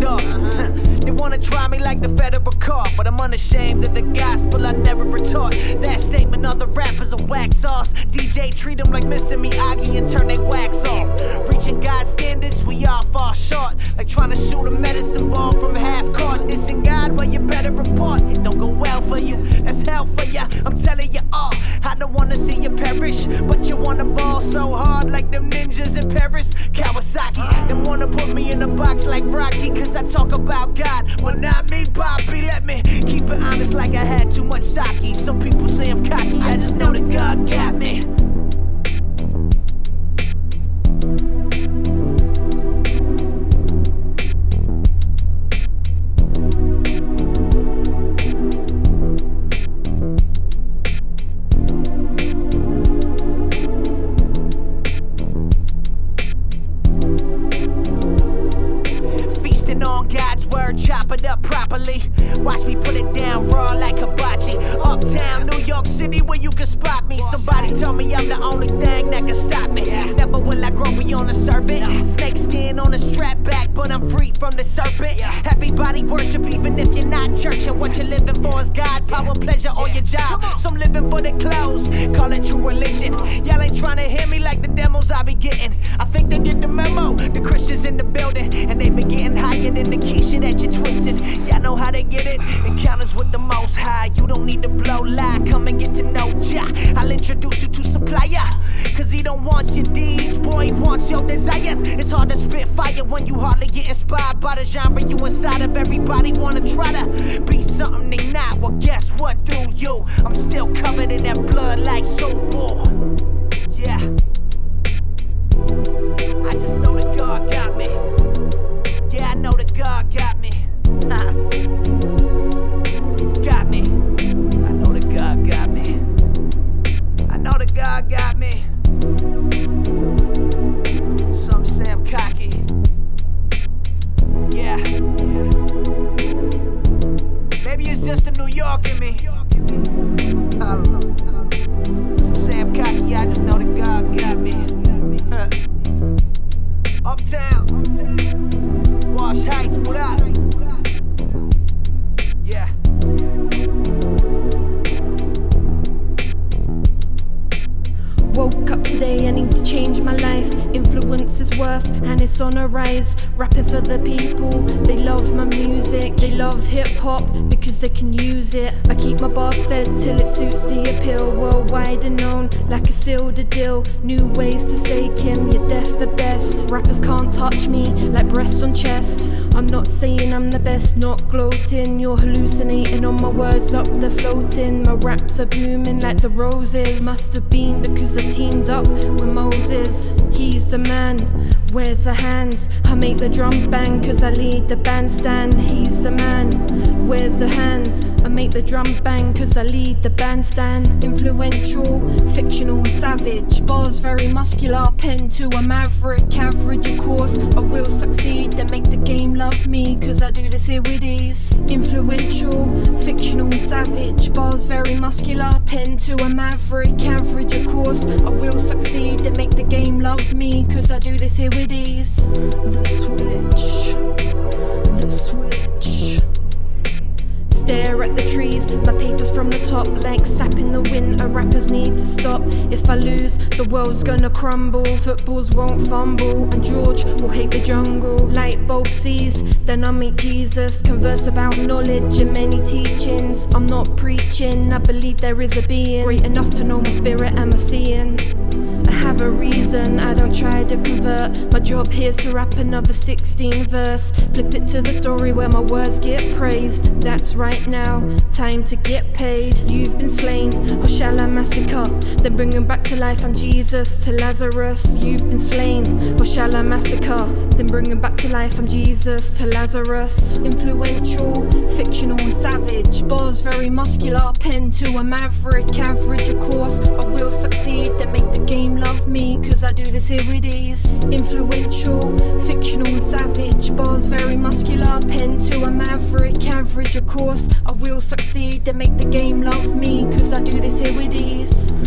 dark. They wanna try me like the federal court, but I'm unashamed of the gospel I never retort. That statement, other rappers are wax sauce. DJ treat them like Mr. Miyagi and turn they wax off. Reaching God's standards, we all fall short. Like trying to shoot a medicine ball from half court. Dissing God, well you better report. It don't go well for you, that's hell for ya. I'm telling you all, I don't wanna see you perish, but you wanna ball so hard like them ninjas in Paris. Kawasaki, them wanna put me in a box like Rocky, cause I talk about God, well not me, Poppy. Let me keep it honest like I had too much sake. Some people say I'm cocky, I just know that God got me. Chop it up properly. Watch me put it down raw like hibachi. Uptown, New York City, where you can spot me. Somebody tell me I'm the only thing that can stop me. Never will I grow beyond the serpent. Snake skin on a strap back, but I'm free from the serpent. Everybody worship even if you're not church. And what you're living for is God, power, pleasure, or your job. Some living for the clothes, call it true religion. Y'all ain't trying to hear me like the demos I be getting. I think they get the memo, the Christians in the building. And they been getting higher than the Keisha that you twisted. Y'all know how they get it. Encounters with the most high. You don't need to blow lie. Come and get to know Jah. I'll introduce you to supplier, cause he don't want your deeds, boy, he wants your desires. It's hard to spit fire when you hardly get inspired by the genre you inside of. Everybody wanna try to be something they not. Well, guess what, do you? I'm still covered in that blood like soul war. Yeah, I just know that God got me. Yeah, I know that God got me. Got me. I know that God got me. I know that God got me. Some say I'm cocky. Yeah. Maybe it's just the New York in me. I don't know. Some say I'm cocky. I just know that God got me. Uptown. Wash Heights, what up? Yeah. Woke up today, I need to change my life. Influence is worse and it's on a rise. Rapping for the people, they love my music. They love hip hop because they can use it. I keep my bars fed till it suits the appeal. Worldwide and known like I sealed the deal. New ways to say Kim, you're deaf the best. Rappers can't touch me like breast on chest. I'm not saying I'm the best, not gloating. You're hallucinating on my words up, they're floating. My raps are booming like the roses. Must have been because I teamed up with Moses. He's the man, where's the hands? I make the drums bang cause I lead the bandstand. He's the man, where's the hands? I make the drums bang cause I lead the bandstand. Influential, fictional and savage. Bars very muscular, pen to a maverick. Average of course, I will succeed. Then make the game love me cause I do this here with ease. Influential, fictional and savage. Bars very muscular, pen to a maverick. Average of course, I will succeed. Then make the game love me cause I do this here with ease. The switch, the switch. Stare at the trees, my papers from the top. Like sap in the winter, rappers need to stop. If I lose, the world's gonna crumble. Footballs won't fumble, and George will hate the jungle. Light bulb sees, then I meet Jesus. Converse about knowledge and many teachings. I'm not preaching, I believe there is a being great enough to know my spirit and my seeing. I have a reason, I don't try to convert. My job here's to rap another 16 verse. Flip it to the story where my words get praised. That's right now, time to get paid. You've been slain, or shall I massacre? Then bring him back to life, I'm Jesus to Lazarus. You've been slain, or shall I massacre? Then bring him back to life, I'm Jesus to Lazarus. Influential, fictional and savage. Bars very muscular, pen to a maverick. Average of course, I will succeed. Then make the game love me cause I do this here with ease. Influential, fictional and savage. Bars very muscular, pen to a maverick. Average of course, I will succeed. Then make the game love me cause I do this here with ease.